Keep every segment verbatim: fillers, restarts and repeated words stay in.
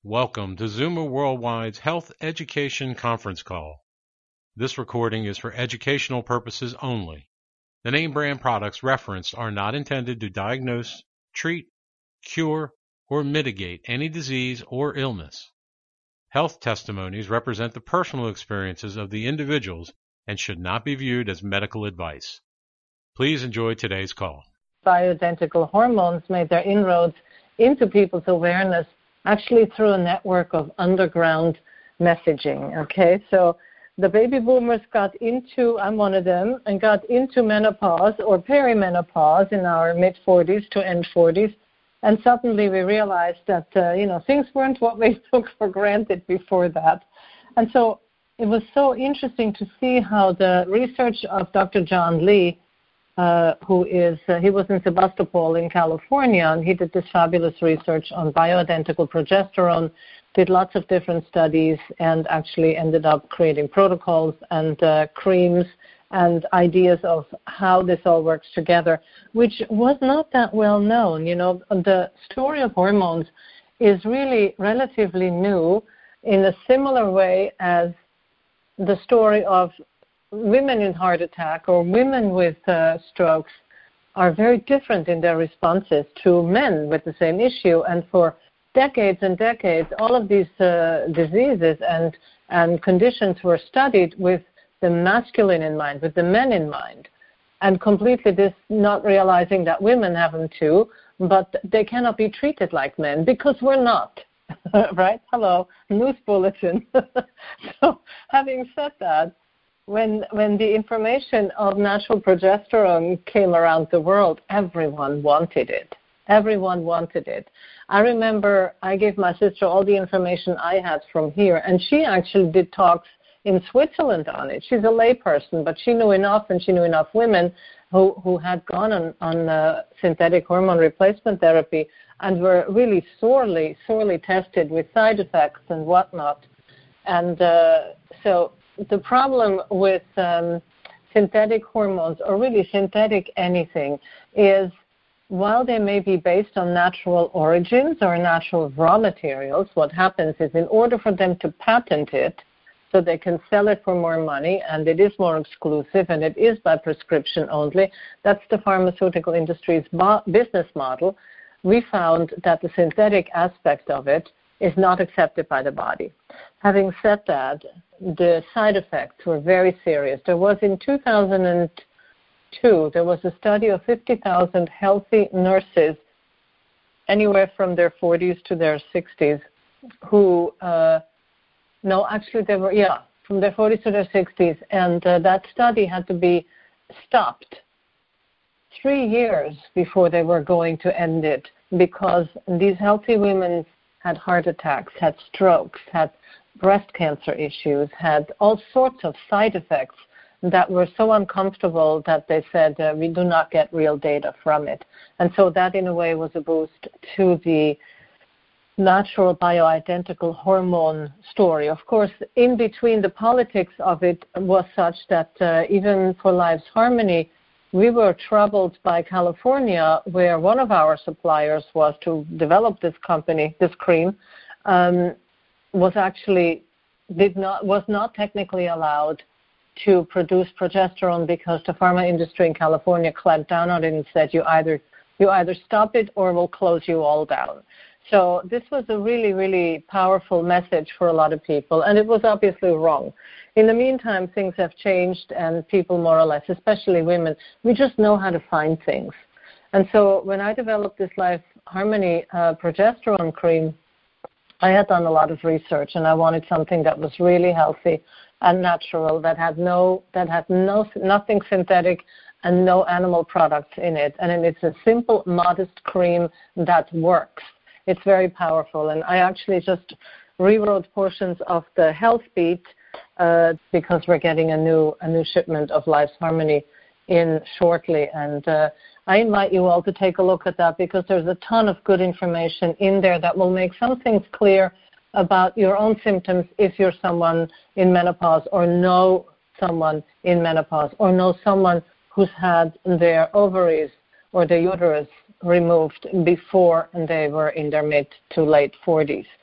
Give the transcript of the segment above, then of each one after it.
Welcome to Zuma Worldwide's Health Education Conference Call. This recording is for educational purposes only. The name brand products referenced are not intended to diagnose, treat, cure, or mitigate any disease or illness. Health testimonies represent the personal experiences of the individuals and should not be viewed as medical advice. Please enjoy today's call. Bioidentical hormones made their inroads into people's awareness actually through a network of underground messaging, okay? So the baby boomers got into, I'm one of them, and got into menopause or perimenopause in our mid-forties to end forties, and suddenly we realized that, uh, you know, things weren't what we took for granted before that. And so it was so interesting to see how the research of Doctor John Lee, Uh, who is, uh, he was in Sebastopol in California, and he did this fabulous research on bioidentical progesterone, did lots of different studies, and actually ended up creating protocols and uh, creams and ideas of how this all works together, which was not that well known. You know, the story of hormones is really relatively new in a similar way as the story of women in heart attack or women with uh, strokes are very different in their responses to men with the same issue. And for decades and decades, all of these uh, diseases and, and conditions were studied with the masculine in mind, with the men in mind, and completely this not realizing that women have them too, but they cannot be treated like men because we're not. Right? Hello, news bulletin. So having said that, When when the information of natural progesterone came around the world, everyone wanted it. Everyone wanted it. I remember I gave my sister all the information I had from here, and she actually did talks in Switzerland on it. She's a layperson, but she knew enough, and she knew enough women who, who had gone on, on uh, synthetic hormone replacement therapy and were really sorely, sorely tested with side effects and whatnot. And uh, so the problem with um, synthetic hormones, or really synthetic anything, is while they may be based on natural origins or natural raw materials, what happens is in order for them to patent it so they can sell it for more money, and it is more exclusive and it is by prescription only, that's the pharmaceutical industry's bo- business model. We found that the synthetic aspect of it is not accepted by the body. Having said that, the side effects were very serious. There was in two thousand two, there was a study of fifty thousand healthy nurses, anywhere from their forties to their sixties, who, uh, no, actually they were, yeah, from their forties to their sixties, and uh, that study had to be stopped three years before they were going to end it, because these healthy women had heart attacks, had strokes, had breast cancer issues, had all sorts of side effects that were so uncomfortable that they said uh, we do not get real data from it. And so that in a way was a boost to the natural bioidentical hormone story. Of course, in between, the politics of it was such that uh, even for Life's Harmony, we were troubled by California, where one of our suppliers was to develop this company, this cream, um, was actually did not was not technically allowed to produce progesterone because the pharma industry in California clamped down on it and said you either you either stop it or we'll close you all down. So this was a really, really powerful message for a lot of people, and it was obviously wrong. In the meantime, things have changed, and people more or less, especially women, we just know how to find things. And so when I developed this Life Harmony uh, progesterone cream, I had done a lot of research, and I wanted something that was really healthy and natural, that had no, that had no, nothing synthetic and no animal products in it. And it's a simple, modest cream that works. It's very powerful, and I actually just rewrote portions of the Health Beat uh, because we're getting a new a new shipment of Life's Harmony in shortly, and uh, I invite you all to take a look at that because there's a ton of good information in there that will make some things clear about your own symptoms if you're someone in menopause or know someone in menopause or know someone who's had their ovaries or their uterus removed before they were in their mid to late forties.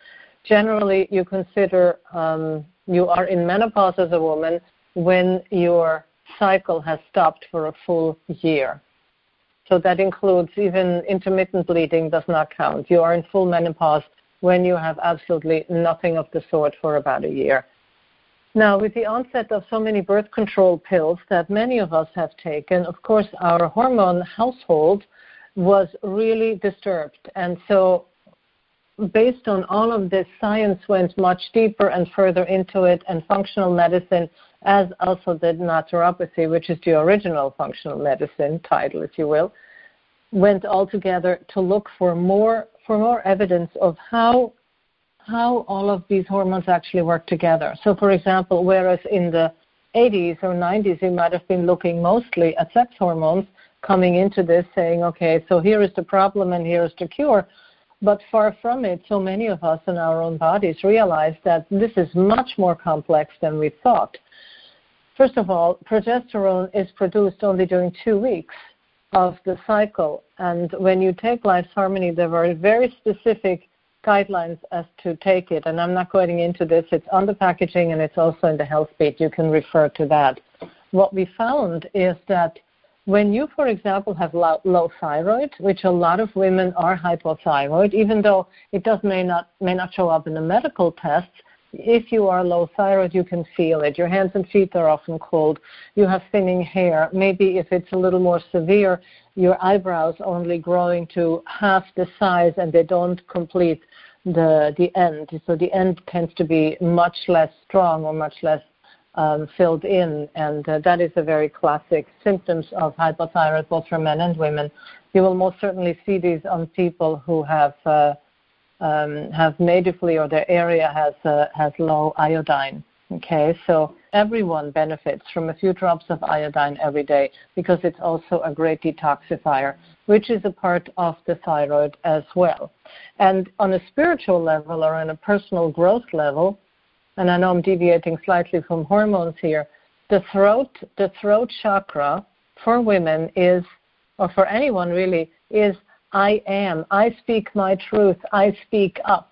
generally you consider um, you are in menopause as a woman when your cycle has stopped for a full year. So that includes even intermittent bleeding does not count. You are in full menopause when you have absolutely nothing of the sort for about a year. Now, with the onset of so many birth control pills that many of us have taken, of course, our hormone household was really disturbed. And so based on all of this, science went much deeper and further into it, and functional medicine, as also did naturopathy, which is the original functional medicine title, if you will, went all together to look for more for more evidence of how how all of these hormones actually work together. So, for example, whereas in the eighties or nineties you might have been looking mostly at sex hormones, coming into this saying, okay, so here is the problem and here is the cure. But far from it, so many of us in our own bodies realize that this is much more complex than we thought. First of all, progesterone is produced only during two weeks of the cycle. And when you take Life's Harmony, there were very specific guidelines as to take it. And I'm not going into this. It's on the packaging and it's also in the Health Beat. You can refer to that. What we found is that when you, for example, have low, low thyroid, which a lot of women are hypothyroid, even though it does may not may not show up in the medical tests, if you are low thyroid, you can feel it. Your hands and feet are often cold. You have thinning hair. Maybe if it's a little more severe, your eyebrows only growing to half the size and they don't complete the the end. So the end tends to be much less strong or much less Um, filled in, and uh, that is a very classic symptoms of hypothyroid, both for men and women. You will most certainly see these on people who have uh, um, have natively or their area has uh, has low iodine. Okay, so everyone benefits from a few drops of iodine every day because it's also a great detoxifier, which is a part of the thyroid as well. And on a spiritual level or on a personal growth level, and I know I'm deviating slightly from hormones here, the throat, the throat chakra for women is, or for anyone really, is I am. I speak my truth. I speak up.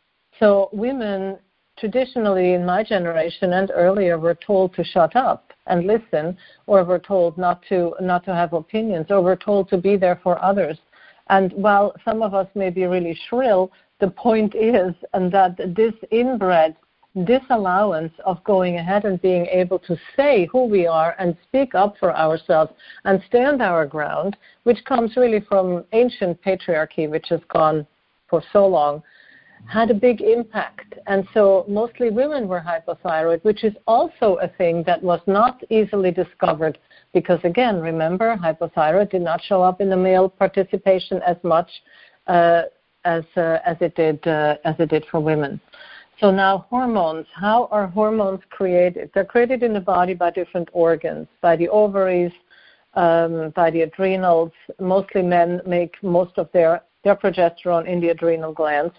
So women traditionally in my generation and earlier were told to shut up and listen, or were told not to not to have opinions, or were told to be there for others. And while some of us may be really shrill, the point is and that this inbred disallowance of going ahead and being able to say who we are and speak up for ourselves and stand our ground, which comes really from ancient patriarchy, which has gone for so long, had a big impact. And so mostly women were hypothyroid, which is also a thing that was not easily discovered because, again, remember, hypothyroid did not show up in the male participation as much uh, as uh, as it did uh, as it did for women. So now hormones, how are hormones created? They're created in the body by different organs, by the ovaries, um, by the adrenals. Mostly men make most of their, their progesterone in the adrenal glands.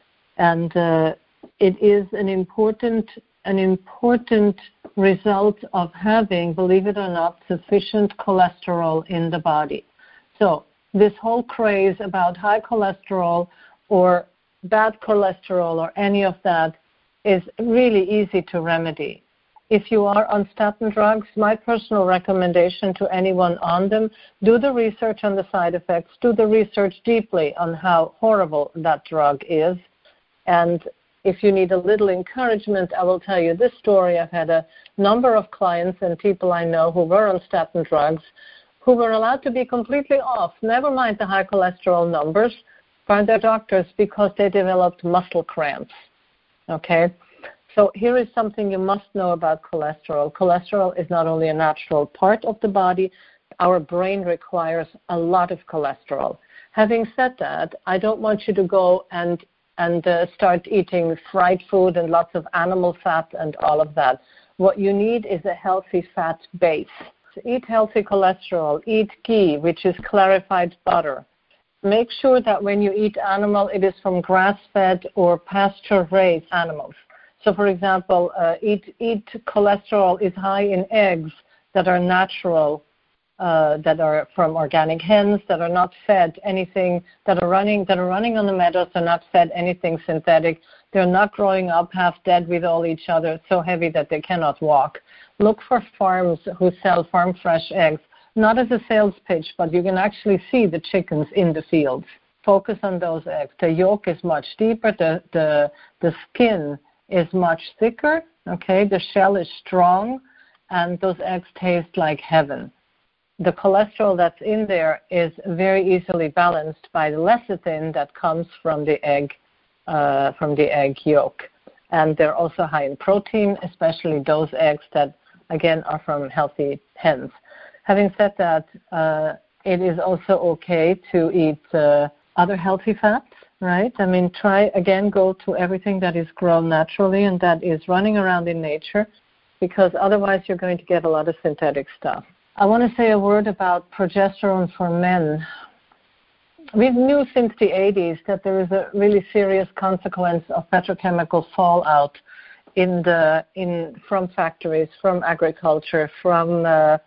And uh, it is an important, an important result of having, believe it or not, sufficient cholesterol in the body. So this whole craze about high cholesterol or bad cholesterol or any of that is really easy to remedy. If you are on statin drugs, my personal recommendation to anyone on them, do the research on the side effects, do the research deeply on how horrible that drug is. And if you need a little encouragement, I will tell you this story. I've had a number of clients and people I know who were on statin drugs who were allowed to be completely off, never mind the high cholesterol numbers, by their doctors because they developed muscle cramps, okay? So here is something you must know about cholesterol. Cholesterol is not only a natural part of the body, our brain requires a lot of cholesterol. Having said that, I don't want you to go and, and uh, start eating fried food and lots of animal fat and all of that. What you need is a healthy fat base. So eat healthy cholesterol, eat ghee, which is clarified butter. Make sure that when you eat animal, it is from grass-fed or pasture-raised animals. So, for example, uh, eat, eat cholesterol is high in eggs that are natural uh, that are from organic hens, that are not fed anything, that are running that are running on the meadows, are not fed anything synthetic. They're not growing up half dead with all each other, so heavy that they cannot walk. Look for farms who sell farm fresh eggs, not as a sales pitch, but you can actually see the chickens in the fields. Focus on those eggs. The yolk is much deeper. The, the, the skin is much thicker. Okay, the shell is strong, and those eggs taste like heaven. The cholesterol that's in there is very easily balanced by the lecithin that comes from the egg, uh, from the egg yolk. And they're also high in protein, especially those eggs that, again, are from healthy hens. Having said that, uh, it is also okay to eat uh, other healthy fats, right? I mean, try, again, go to everything that is grown naturally and that is running around in nature, because otherwise you're going to get a lot of synthetic stuff. I want to say a word about progesterone for men. We knew since the eighties that there is a really serious consequence of petrochemical fallout in the in from factories, from agriculture, from uh,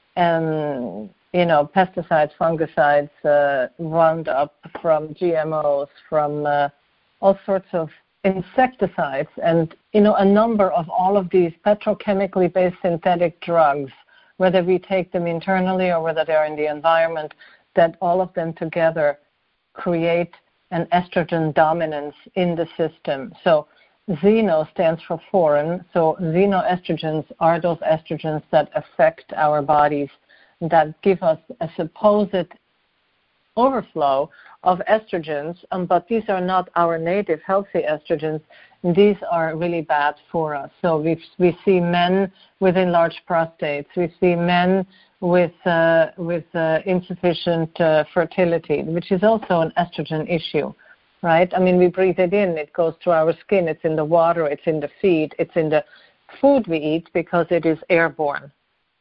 um, you know, pesticides, fungicides, uh, Roundup, from G M Os, from uh, all sorts of insecticides, and, you know, a number of all of these petrochemically based synthetic drugs, whether we take them internally or whether they're in the environment, that all of them together create an estrogen dominance in the system. So xeno stands for foreign, so xenoestrogens are those estrogens that affect our bodies, that give us a supposed overflow of estrogens, um, but these are not our native healthy estrogens. These are really bad for us. So we we see men with enlarged prostates. We see men with uh, with uh, insufficient uh, fertility, which is also an estrogen issue, right? I mean, we breathe it in. It goes through our skin. It's in the water. It's in the feed. It's in the food we eat because it is airborne.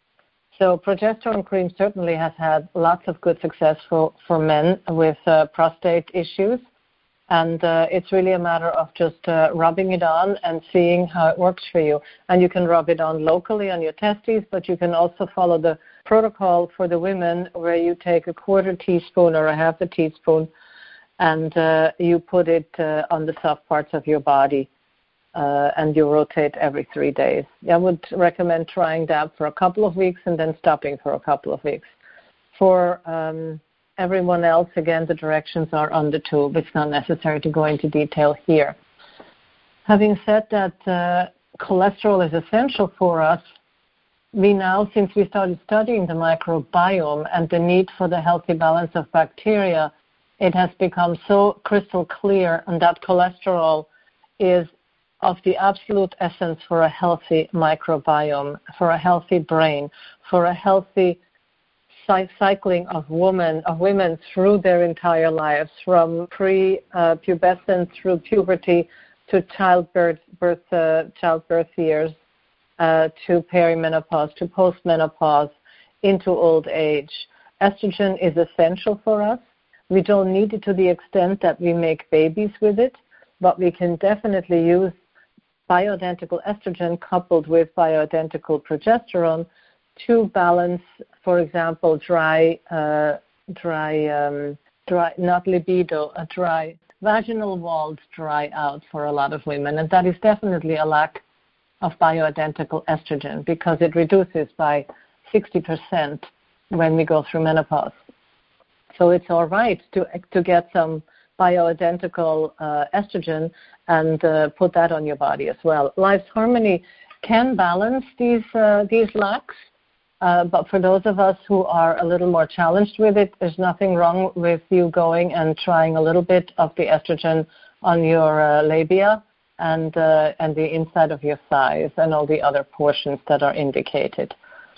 So progesterone cream certainly has had lots of good success for, for men with uh, prostate issues. And uh, it's really a matter of just uh, rubbing it on and seeing how it works for you. And you can rub it on locally on your testes, but you can also follow the protocol for the women where you take a quarter teaspoon or a half a teaspoon and uh, you put it uh, on the soft parts of your body. Uh, and you rotate every three days. I would recommend trying that for a couple of weeks and then stopping for a couple of weeks. For um, everyone else, again, the directions are on the tube. It's not necessary to go into detail here. Having said that uh, cholesterol is essential for us, we now, since we started studying the microbiome and the need for the healthy balance of bacteria, it has become so crystal clear and that cholesterol is of the absolute essence for a healthy microbiome, for a healthy brain, for a healthy cycling of women, of women through their entire lives, from pre-pubescent through puberty to childbirth, birth, uh, childbirth years, uh, to perimenopause, to postmenopause, into old age. Estrogen is essential for us. We don't need it to the extent that we make babies with it, but we can definitely use bioidentical estrogen coupled with bioidentical progesterone to balance, for example, dry, uh, dry, um, dry, not libido, a dry, vaginal walls dry out for a lot of women. And that is definitely a lack of bioidentical estrogen because it reduces by sixty percent when we go through menopause. So it's all right to, to get some bioidentical uh, estrogen and uh, put that on your body as well. Life's Harmony can balance these uh, these lacks, uh, but for those of us who are a little more challenged with it, there's nothing wrong with you going and trying a little bit of the estrogen on your uh, labia and uh, and the inside of your thighs and all the other portions that are indicated.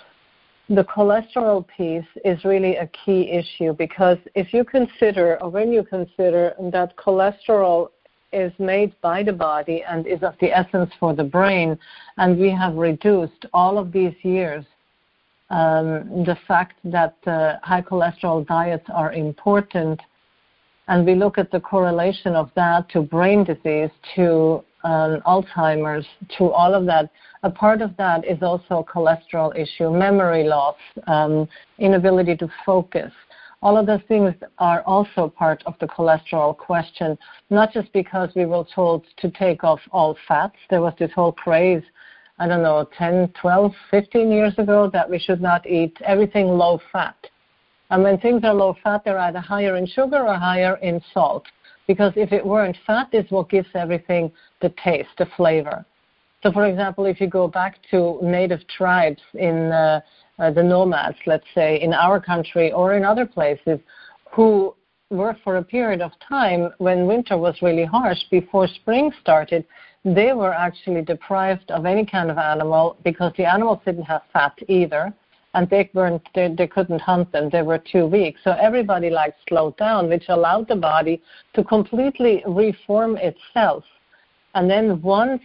The cholesterol piece is really a key issue because if you consider, or when you consider that cholesterol is made by the body and is of the essence for the brain, and we have reduced all of these years um, the fact that uh, high cholesterol diets are important, and we look at the correlation of that to brain disease, to um, Alzheimer's, to all of that. A part of that is also a cholesterol issue, memory loss, um, inability to focus. All of those things are also part of the cholesterol question, not just because we were told to take off all fats. There was this whole craze, I don't know, ten, twelve, fifteen years ago that we should not eat everything low fat. And when things are low fat, they're either higher in sugar or higher in salt. Because if it weren't fat, it's what gives everything the taste, the flavor. So, for example, if you go back to native tribes in uh, uh, the nomads, let's say, in our country or in other places, who were for a period of time when winter was really harsh, before spring started, they were actually deprived of any kind of animal because the animals didn't have fat either, and they weren't they, they couldn't hunt them. They were too weak. So everybody like slowed down, which allowed the body to completely reform itself. And then once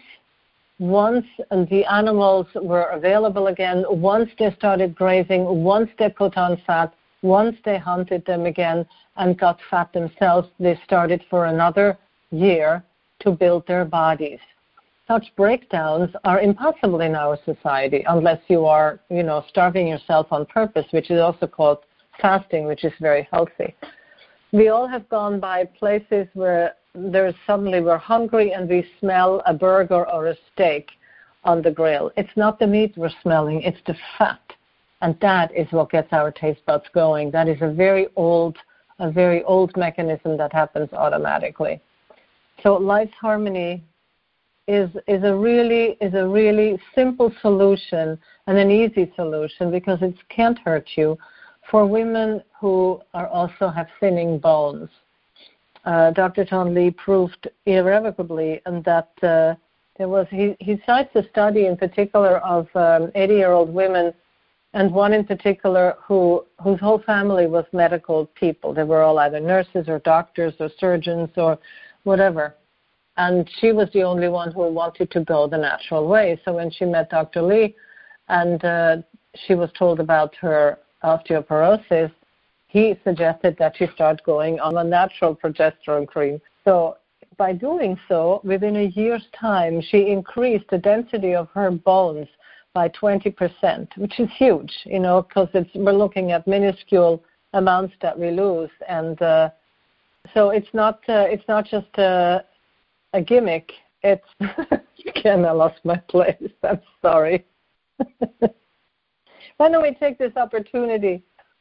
once the animals were available again, once they started grazing, once they put on fat, once they hunted them again and got fat themselves, they started for another year to build their bodies. Such breakdowns are impossible in our society unless you are, you know, starving yourself on purpose, which is also called fasting, which is very healthy. We all have gone by places where there's suddenly we're hungry and we smell a burger or a steak on the grill. It's not the meat we're smelling, it's the fat. And that is what gets our taste buds going. That is a very old, a very old mechanism that happens automatically. So Life's Harmony is is a really is a really simple solution and an easy solution because it can't hurt you for women who are also have thinning bones. Uh, Doctor John Lee proved irrevocably and that uh, there was he, he cites a study in particular of um, eighty-year-old women, and one in particular who whose whole family was medical people. They were all either nurses or doctors or surgeons or whatever. And she was the only one who wanted to go the natural way. So when she met Doctor Lee and uh, she was told about her osteoporosis, he suggested that she start going on a natural progesterone cream. So by doing so, within a year's time, she increased the density of her bones by twenty percent, which is huge, you know, because it's, we're looking at minuscule amounts that we lose. And uh, so it's not uh, it's not just a, a gimmick. It's, again, I lost my place. I'm sorry. Why don't we take this opportunity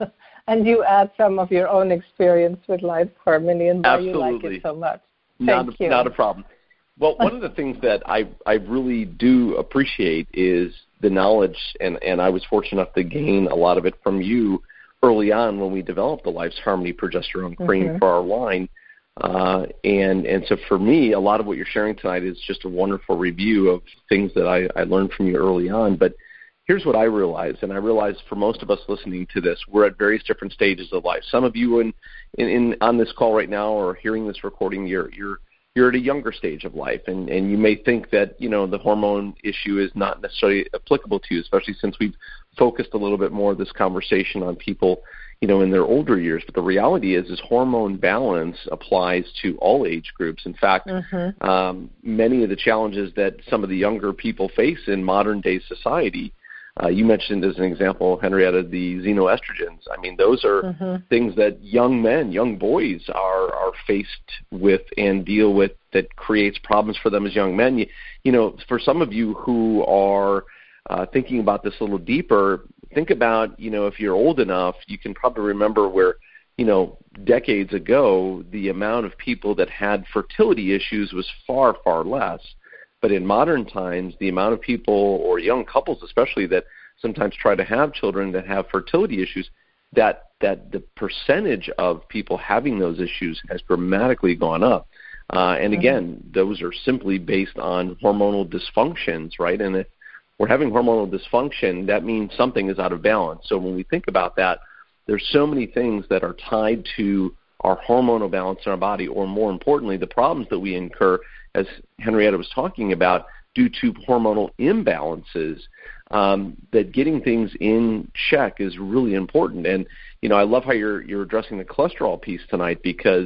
and you add some of your own experience with Life's Harmony and why Absolutely. you like it so much. Not Thank a, you. Not a problem. Well, one of the things that I I really do appreciate is the knowledge, and, and I was fortunate enough to gain a lot of it from you early on when we developed the Life's Harmony progesterone cream mm-hmm. for our line. Uh, and, and so for me, a lot of what you're sharing tonight is just a wonderful review of things that I, I learned from you early on. But here's what I realized, and I realize for most of us listening to this, we're at various different stages of life. Some of you in, in, in on this call right now or hearing this recording, you're you're you're at a younger stage of life, and, and you may think that, you know, the hormone issue is not necessarily applicable to you, especially since we've focused a little bit more of this conversation on people, you know, in their older years. But the reality is, is hormone balance applies to all age groups. In fact, mm-hmm. um, many of the challenges that some of the younger people face in modern day society, Uh, you mentioned as an example, Henrietta, the xenoestrogens. I mean, those are mm-hmm. things that young men, young boys are, are faced with and deal with that creates problems for them as young men. You, you know, for some of you who are uh, thinking about this a little deeper, think about, you know, if you're old enough, you can probably remember where, you know, decades ago, the amount of people that had fertility issues was far, far less. But in modern times, the amount of people, or young couples especially, that sometimes try to have children that have fertility issues, that that the percentage of people having those issues has dramatically gone up. Uh, and again, those are simply based on hormonal dysfunctions, right? And if we're having hormonal dysfunction, that means something is out of balance. So when we think about that, there's so many things that are tied to our hormonal balance in our body, or more importantly, the problems that we incur, as Henrietta was talking about, due to hormonal imbalances, um, that getting things in check is really important. And, you know, I love how you're you're addressing the cholesterol piece tonight, because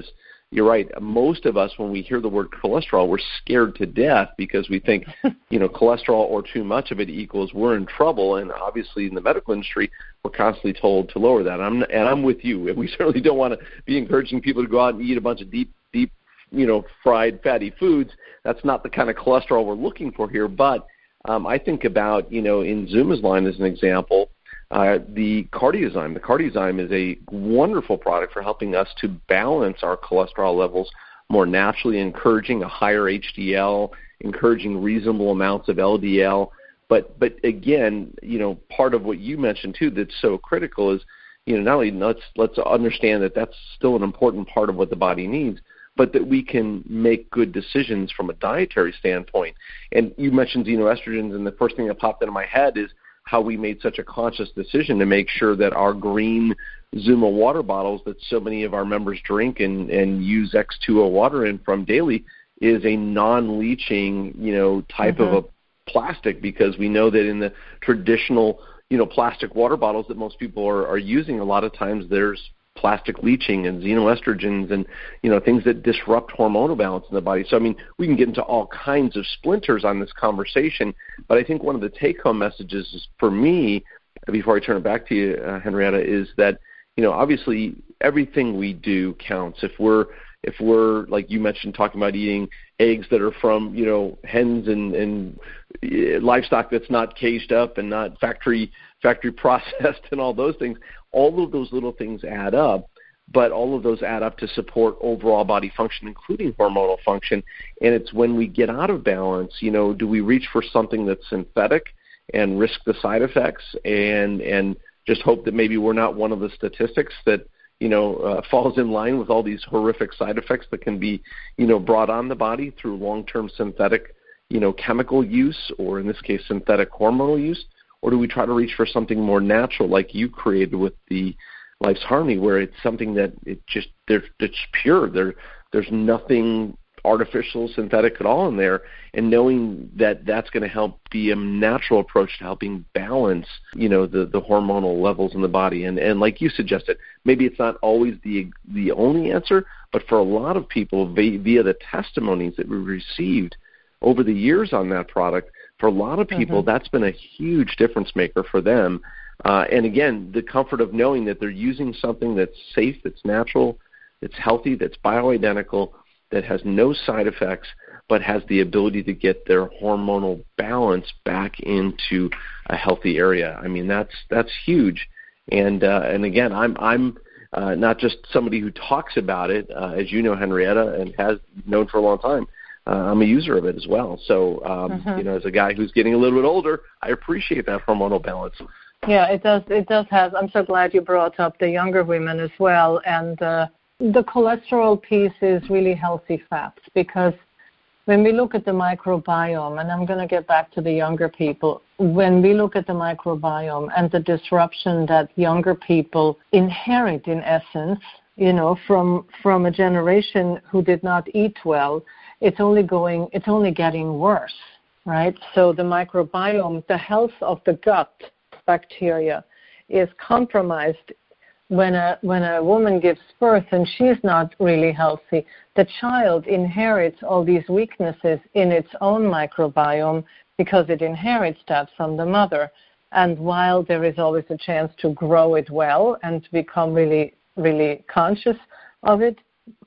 you're right. Most of us, when we hear the word cholesterol, we're scared to death because we think, you know, cholesterol or too much of it equals we're in trouble. And obviously in the medical industry, we're constantly told to lower that. I'm, and I'm with you. We certainly don't want to be encouraging people to go out and eat a bunch of deep, deep, you know, fried fatty foods. That's not the kind of cholesterol we're looking for here. But um, I think about, you know, in Zuma's line as an example, Uh, the Cardiozyme. The Cardiozyme is a wonderful product for helping us to balance our cholesterol levels more naturally, encouraging a higher H D L, encouraging reasonable amounts of L D L. But but again, you know, part of what you mentioned too that's so critical is, you know, not only let's let's understand that that's still an important part of what the body needs, but that we can make good decisions from a dietary standpoint. And you mentioned xenoestrogens, and the first thing that popped into my head is how we made such a conscious decision to make sure that our green Zuma water bottles that so many of our members drink and, and use X two O water in from daily is a non-leaching, you know, type mm-hmm. of a plastic, because we know that in the traditional, you know, plastic water bottles that most people are, are using, a lot of times there's plastic leaching and xenoestrogens and, you know, things that disrupt hormonal balance in the body. So, I mean, we can get into all kinds of splinters on this conversation, but I think one of the take-home messages is, for me, before I turn it back to you, uh, Henrietta, is that, you know, obviously everything we do counts. If we're, if we're, like you mentioned, talking about eating eggs that are from, you know, hens and, and livestock that's not caged up and not factory factory processed and all those things, all of those little things add up, but all of those add up to support overall body function, including hormonal function. And it's when we get out of balance, you know, do we reach for something that's synthetic and risk the side effects and and just hope that maybe we're not one of the statistics that, you know, uh, falls in line with all these horrific side effects that can be, you know, brought on the body through long-term synthetic, you know, chemical use, or in this case, synthetic hormonal use? Or do we try to reach for something more natural, like you created with the Life's Harmony, where it's something that it just, it's pure. There, there's nothing artificial, synthetic at all in there, and knowing that that's going to help be a natural approach to helping balance, you know, the, the hormonal levels in the body. And, and like you suggested, maybe it's not always the the only answer, but for a lot of people, via, via the testimonies that we received over the years on that product, for a lot of people, mm-hmm. that's been a huge difference maker for them. Uh, and again, the comfort of knowing that they're using something that's safe, that's natural, that's healthy, that's bioidentical, that has no side effects, but has the ability to get their hormonal balance back into a healthy area. I mean, that's that's huge. And uh, and again, I'm I'm uh, not just somebody who talks about it, uh, as you know, Henrietta, and has known for a long time. Uh, I'm a user of it as well. So, um, mm-hmm. you know, as a guy who's getting a little bit older, I appreciate that hormonal balance. Yeah, it does. It does have. I'm so glad you brought up the younger women as well. And uh, the cholesterol piece is really healthy fats, because when we look at the microbiome, and I'm going to get back to the younger people, when we look at the microbiome and the disruption that younger people inherit, in essence, you know, from from a generation who did not eat well, it's only going, it's only getting worse, right? So the microbiome, the health of the gut bacteria, is compromised when a when a woman gives birth and she's not really healthy. The child inherits all these weaknesses in its own microbiome because it inherits that from the mother. And while there is always a chance to grow it well and to become really, really conscious of it,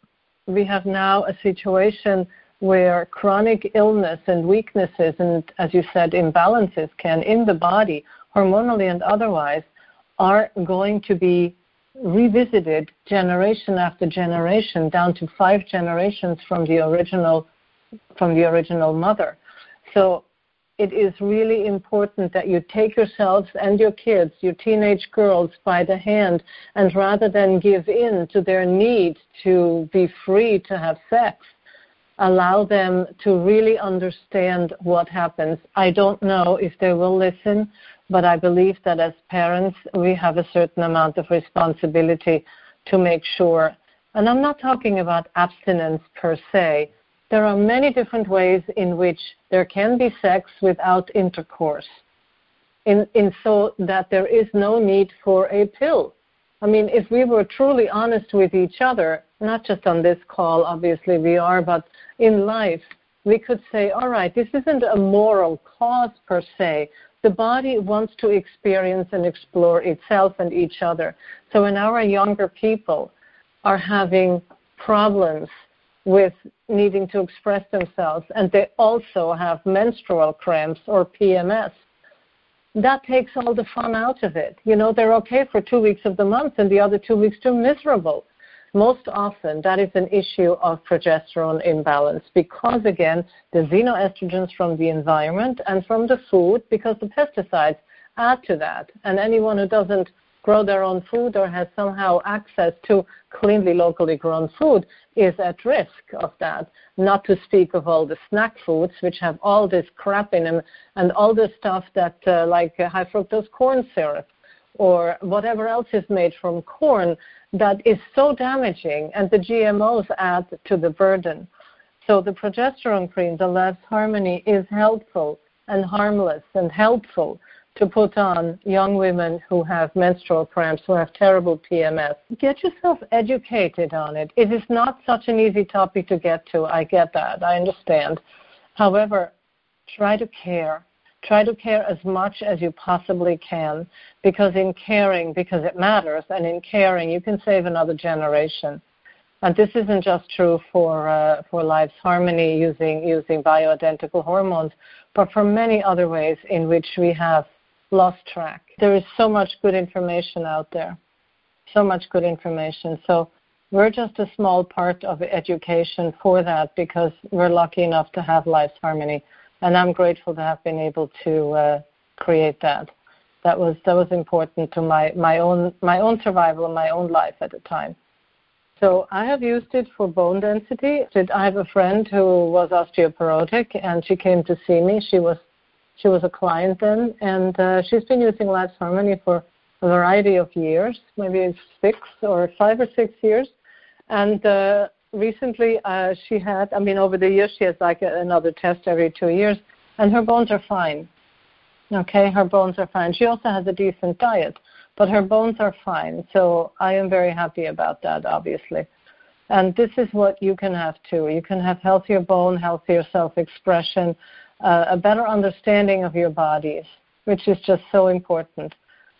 we have now a situation where chronic illness and weaknesses and, as you said, imbalances can, in the body, hormonally and otherwise, are going to be revisited generation after generation, down to five generations from the original from the original mother. So it is really important that you take yourselves and your kids, your teenage girls, by the hand, and rather than give in to their need to be free to have sex, allow them to really understand what happens. I don't know if they will listen, but I believe that as parents, we have a certain amount of responsibility to make sure. And I'm not talking about abstinence per se. There are many different ways in which there can be sex without intercourse, in, in so that there is no need for a pill. I mean, if we were truly honest with each other, not just on this call, obviously we are, but in life, we could say, all right, this isn't a moral cause per se. The body wants to experience and explore itself and each other. So when our younger people are having problems with needing to express themselves, and they also have menstrual cramps or P M S, that takes all the fun out of it. You know, they're okay for two weeks of the month, and the other two weeks they're miserable. Most often, that is an issue of progesterone imbalance because, again, the xenoestrogens from the environment and from the food, because the pesticides add to that. And anyone who doesn't grow their own food or has somehow access to cleanly, locally grown food is at risk of that, not to speak of all the snack foods, which have all this crap in them and all the stuff that, uh, like uh, high fructose corn syrup or whatever else is made from corn that is so damaging, and the G M Os add to the burden. So the progesterone cream, the Life's Harmony, is helpful and harmless and helpful to put on young women who have menstrual cramps, who have terrible P M S. Get yourself educated on it. It is not such an easy topic to get to. I get that. I understand. However, try to care. Try to care as much as you possibly can, because in caring, because it matters, and in caring, you can save another generation. And this isn't just true for uh, for Life's Harmony using using bioidentical hormones, but for many other ways in which we have lost track. There is so much good information out there, so much good information. So we're just a small part of education for that because we're lucky enough to have Life's Harmony. And I'm grateful to have been able to uh, create that. That was that was important to my, my own my own survival and my own life at the time. So I have used it for bone density. I have a friend who was osteoporotic, and she came to see me. She was she was a client then, and uh, she's been using Life's Harmony for a variety of years, maybe six or five or six years. And uh, recently uh, she had, I mean, over the years, she has like a, another test every two years, and her bones are fine. Okay, her bones are fine. She also has a decent diet, but her bones are fine. So I am very happy about that, obviously. And this is what you can have too. You can have healthier bone, healthier self-expression, uh, a better understanding of your bodies, which is just so important.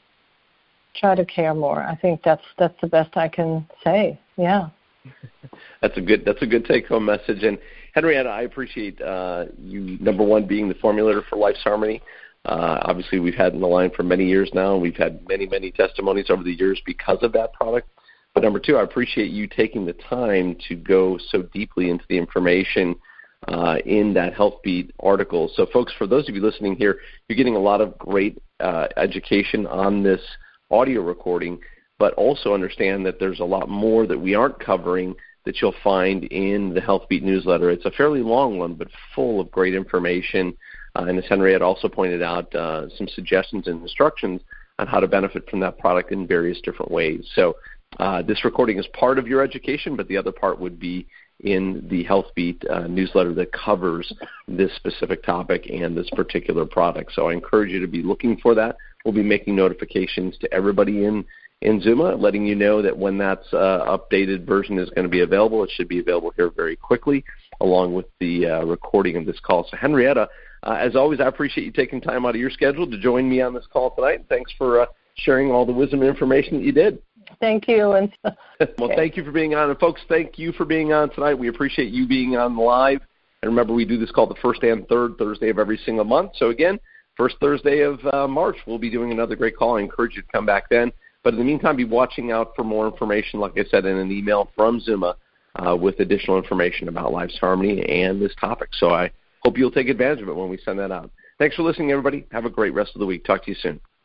Try to care more. I think that's that's the best I can say. Yeah. That's a good that's a good take-home message. And Henrietta, I appreciate uh, you, number one, being the formulator for Life's Harmony. Uh, obviously, we've had in the line for many years now, and we've had many, many testimonies over the years because of that product. But number two, I appreciate you taking the time to go so deeply into the information uh, in that HealthBeat article. So, folks, for those of you listening here, you're getting a lot of great uh, education on this audio recording, but also understand that there's a lot more that we aren't covering that you'll find in the HealthBeat newsletter. It's a fairly long one, but full of great information. Uh, and as Henrietta also pointed out, uh, some suggestions and instructions on how to benefit from that product in various different ways. So uh, this recording is part of your education, but the other part would be in the HealthBeat uh, newsletter that covers this specific topic and this particular product. So I encourage you to be looking for that. We'll be making notifications to everybody in in Zuma, letting you know that when that uh, updated version is going to be available. It should be available here very quickly, along with the uh, recording of this call. So, Henrietta, uh, as always, I appreciate you taking time out of your schedule to join me on this call tonight. Thanks for uh, sharing all the wisdom and information that you did. Thank you. And well, thank you for being on. And, folks, thank you for being on tonight. We appreciate you being on live. And remember, we do this call the first and third Thursday of every single month. So, again, first Thursday of uh, March, we'll be doing another great call. I encourage you to come back then. But in the meantime, be watching out for more information, like I said, in an email from Zuma uh, with additional information about Life's Harmony and this topic. So I hope you'll take advantage of it when we send that out. Thanks for listening, everybody. Have a great rest of the week. Talk to you soon.